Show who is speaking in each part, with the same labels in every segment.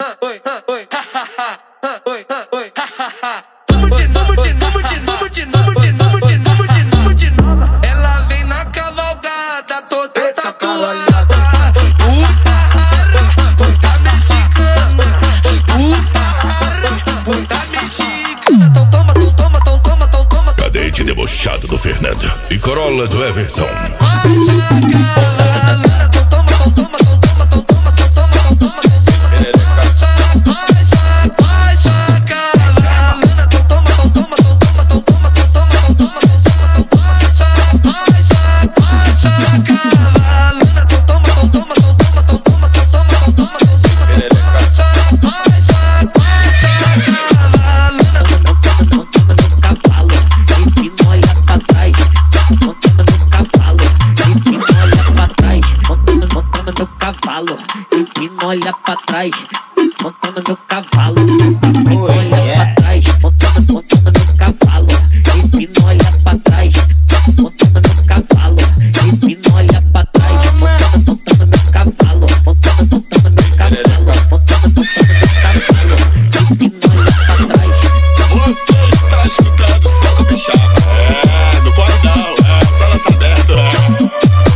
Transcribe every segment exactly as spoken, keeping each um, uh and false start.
Speaker 1: oi, oi, oi, oi, vamos de novo, de novo, de novo, de novo, de novo, de novo, de novo, de novo. Ela vem na cavalgada, toda tatuada. Puta rara, puta mexicana. Puta rara, puta mexicana. Então toma, então toma, então toma, então toma.
Speaker 2: Cadete debochado do Fernando e Corolla do Everton.
Speaker 3: Cavalo, empina, olha pra trás, montando meu cavalo. Empina, olha pra trás, montando, montando meu cavalo. Empina, olha pra trás, montando meu cavalo. Empina, olha pra trás, montando, montando meu cavalo. Montando, montando meu cavalo. Montando, montando meu cavalo. Empina, olha pra trás.
Speaker 2: Você está escutando só capixaba. É, não pode não, é, só lança aberto, é.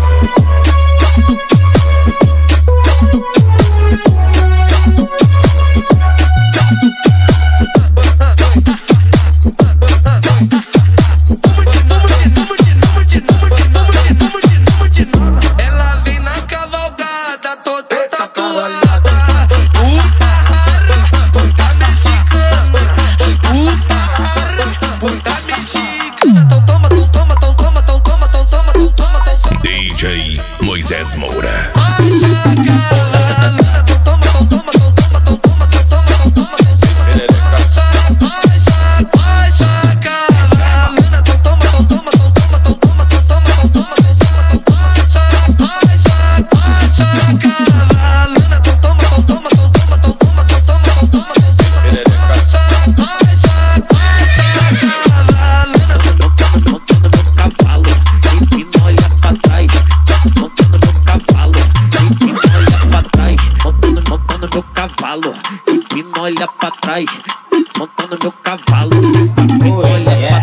Speaker 1: Ela vem na cavalgada, toda tatuada. Puta rara, puta mexicana. Puta rara, puta mexicana. Então toma, então toma, então toma, então toma, então toma, então toma, então toma.
Speaker 2: D J Moisés Moura.
Speaker 3: Cavalo, empina, olha pra trás, montando meu cavalo. Empina, olha pra